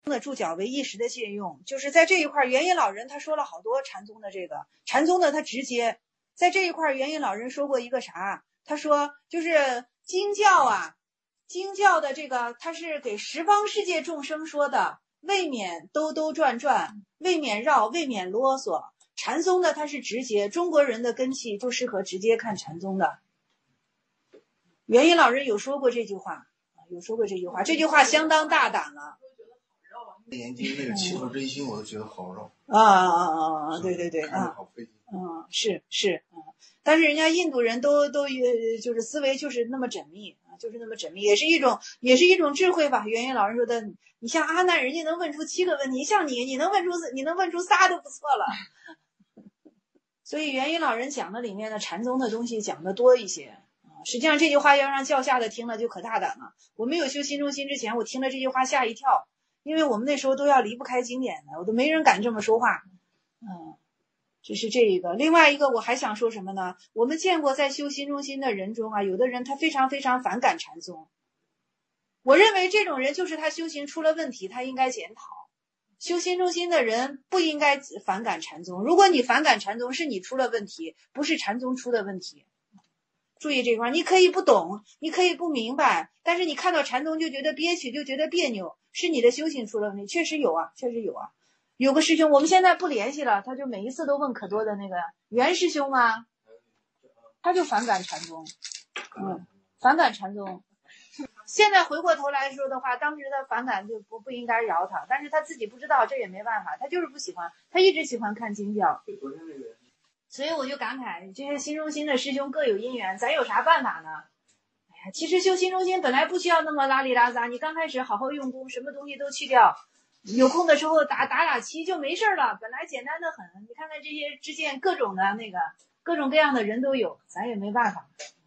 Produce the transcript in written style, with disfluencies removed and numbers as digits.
的注脚为一时的借用，就是在这一块元音老人他说了好多禅宗的这个，禅宗的他直接在这一块元音老人说过一个啥，他说就是经教啊，经教的这个他是给十方世界众生说的，未免兜兜转转，未免绕，未免啰嗦。禅宗的他是直接，中国人的根气就适合直接看禅宗的。元音老人有说过这句话，这句话相当大胆了。 研究那个七佛真心，我都觉得好绕对对对啊， 好费劲。 是，但是人家印度人都就是思维就是那么缜密啊，就是那么缜密，也是一种智慧吧。元音老人说的，你像阿难，人家能问出7个问题，像你能问出仨都不错了。所以元音老人讲的里面的禅宗的东西讲的多一些啊。实际上这句话要让教下的听了就可大胆了。我没有修心中心之前，我听了这句话吓一跳，因为我们那时候都要离不开经典的，我都没人敢这么说话。这是这一个。另外一个我还想说什么呢？我们见过在修心中心的人中啊，有的人他非常非常反感禅宗，我认为这种人就是他修行出了问题，他应该检讨。修心中心的人不应该反感禅宗，如果你反感禅宗，是你出了问题，不是禅宗出的问题。注意这块，你可以不懂，你可以不明白，但是你看到禅宗就觉得憋屈，就觉得别扭，是你的修行出了问题。确实有啊。有个师兄，我们现在不联系了，他就每一次都问可多的那个袁师兄啊，他就反感禅宗，反感禅宗。现在回过头来说的话，当时的反感就不应该饶他，但是他自己不知道，这也没办法，他就是不喜欢，他一直喜欢看经教。所以我就感慨，这些心中心的师兄各有因缘，咱有啥办法呢？哎呀，其实修心中心本来不需要那么拉里拉杂，你刚开始好好用功，什么东西都去掉，有空的时候打棋就没事了，本来简单的很。你看看这些支线各种的各种各样的人都有，咱也没办法。